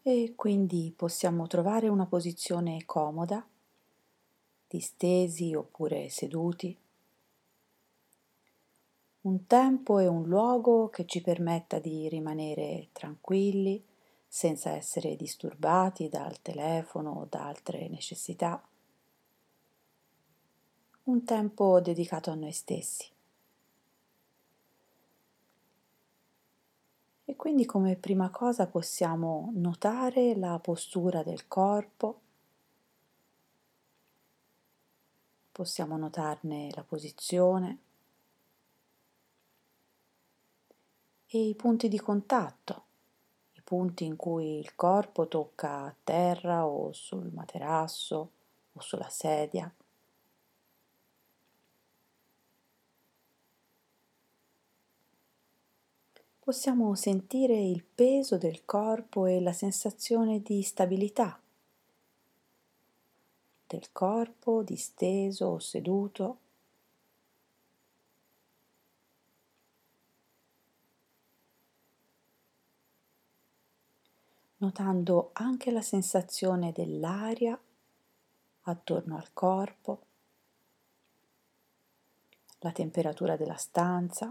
E quindi possiamo trovare una posizione comoda, distesi oppure seduti, un tempo e un luogo che ci permetta di rimanere tranquilli senza essere disturbati dal telefono o da altre necessità, un tempo dedicato a noi stessi. E quindi come prima cosa possiamo notare la postura del corpo, possiamo notarne la posizione e i punti di contatto, i punti in cui il corpo tocca a terra o sul materasso o sulla sedia. Possiamo sentire il peso del corpo e la sensazione di stabilità del corpo disteso o seduto. Notando anche la sensazione dell'aria attorno al corpo, la temperatura della stanza,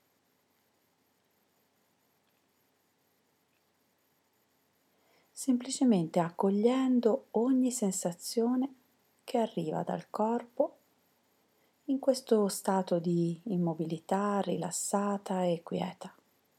semplicemente accogliendo ogni sensazione che arriva dal corpo in questo stato di immobilità rilassata e quieta.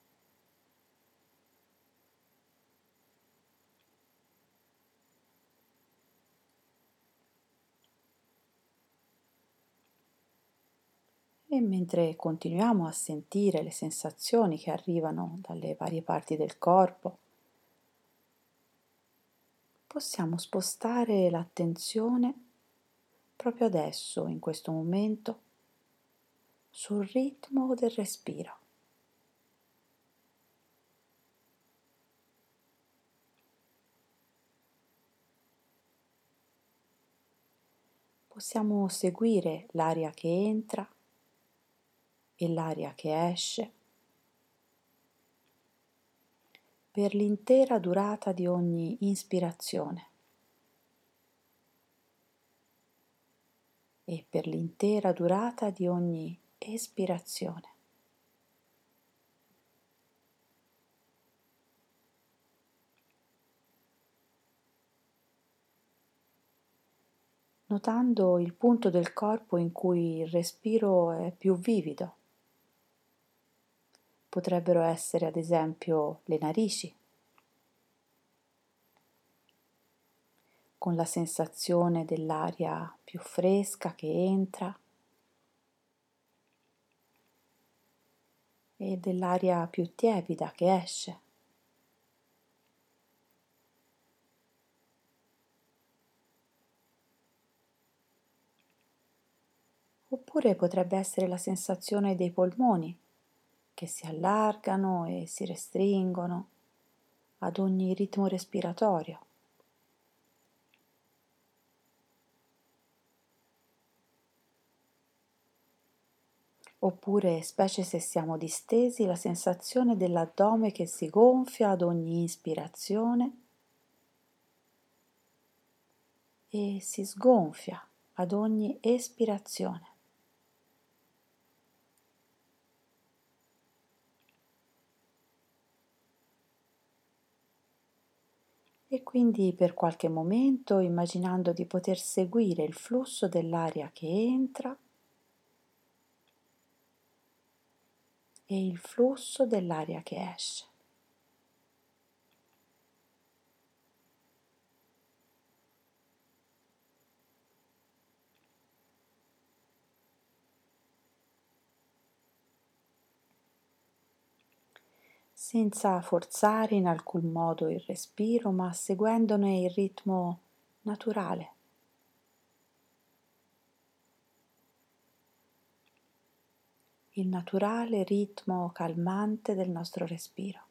E mentre continuiamo a sentire le sensazioni che arrivano dalle varie parti del corpo, possiamo spostare l'attenzione proprio adesso, in questo momento, sul ritmo del respiro. Possiamo seguire l'aria che entra e l'aria che esce per l'intera durata di ogni ispirazione e per l'intera durata di ogni espirazione. Notando il punto del corpo in cui il respiro è più vivido. Potrebbero essere ad esempio le narici, con la sensazione dell'aria più fresca che entra e dell'aria più tiepida che esce. Oppure potrebbe essere la sensazione dei polmoni che si allargano e si restringono ad ogni ritmo respiratorio. Oppure, specie se siamo distesi, la sensazione dell'addome che si gonfia ad ogni ispirazione e si sgonfia ad ogni espirazione. E quindi per qualche momento immaginando di poter seguire il flusso dell'aria che entra e il flusso dell'aria che esce. Senza forzare in alcun modo il respiro, ma seguendone il ritmo naturale. Il naturale ritmo calmante del nostro respiro.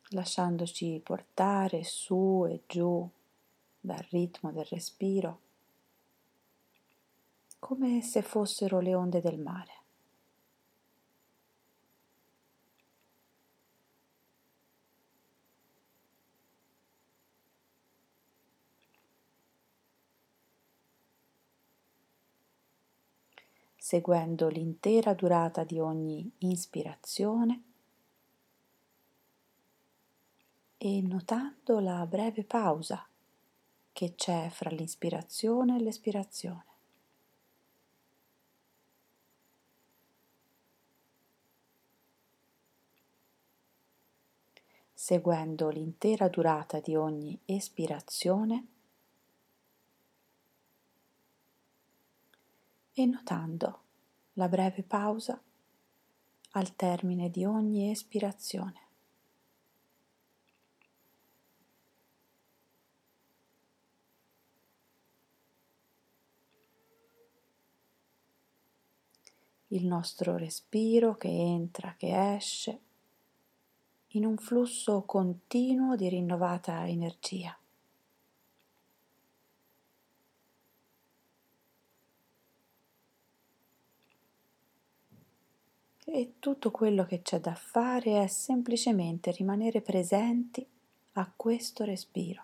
lasciandoci portare su e giù dal ritmo del respiro, come se fossero le onde del mare. Seguendo l'intera durata di ogni ispirazione e notando la breve pausa che c'è fra l'inspirazione e l'espirazione. Seguendo l'intera durata di ogni espirazione e notando la breve pausa al termine di ogni espirazione. Il nostro respiro che entra, che esce, in un flusso continuo di rinnovata energia. E tutto quello che c'è da fare è semplicemente rimanere presenti a questo respiro,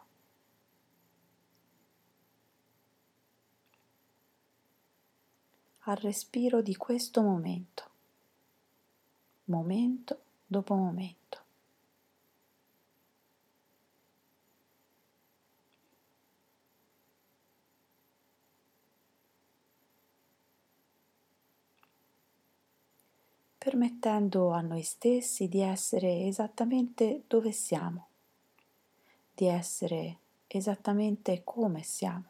al respiro di questo momento, momento dopo momento. Permettendo a noi stessi di essere esattamente dove siamo, di essere esattamente come siamo.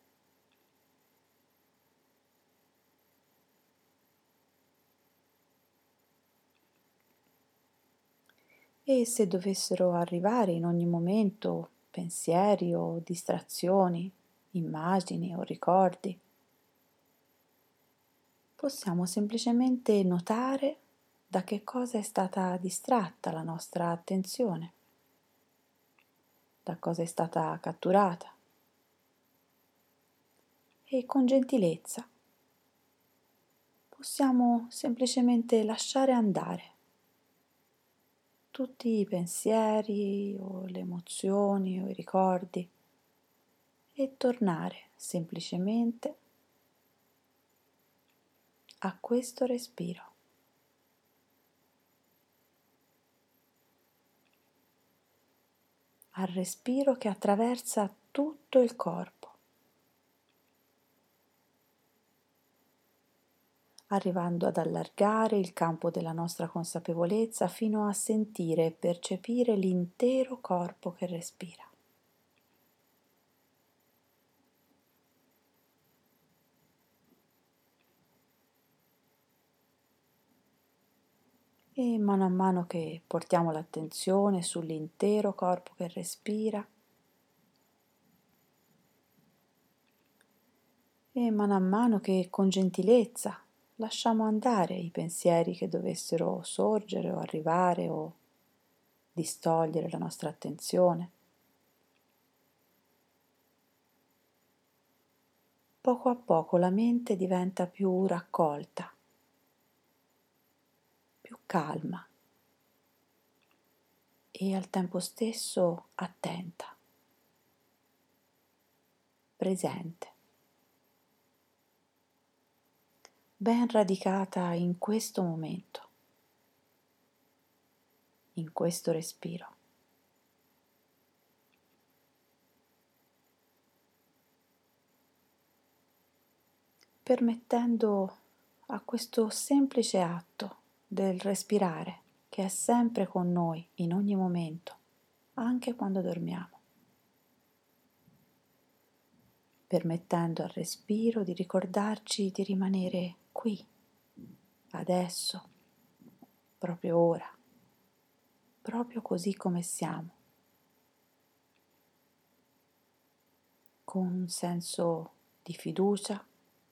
E se dovessero arrivare in ogni momento pensieri o distrazioni, immagini o ricordi, possiamo semplicemente notare da che cosa è stata distratta la nostra attenzione, da cosa è stata catturata e con gentilezza possiamo semplicemente lasciare andare tutti i pensieri o le emozioni o i ricordi e tornare semplicemente a questo respiro, al respiro che attraversa tutto il corpo, arrivando ad allargare il campo della nostra consapevolezza fino a sentire e percepire l'intero corpo che respira. E mano a mano che portiamo l'attenzione sull'intero corpo che respira, e mano a mano che con gentilezza lasciamo andare i pensieri che dovessero sorgere o arrivare o distogliere la nostra attenzione, poco a poco la mente diventa più raccolta, più calma e al tempo stesso attenta, presente, ben radicata in questo momento, in questo respiro. Permettendo a questo semplice atto del respirare, che è sempre con noi in ogni momento, anche quando dormiamo, permettendo al respiro di ricordarci di rimanere qui, adesso, proprio ora, proprio così come siamo, con un senso di fiducia,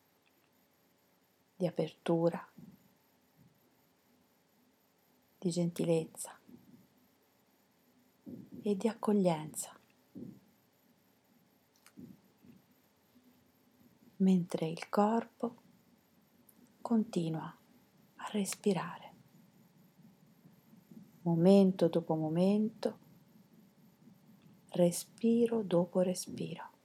di apertura, di gentilezza. e di accoglienza, mentre il corpo continua a respirare, momento dopo momento, respiro dopo respiro.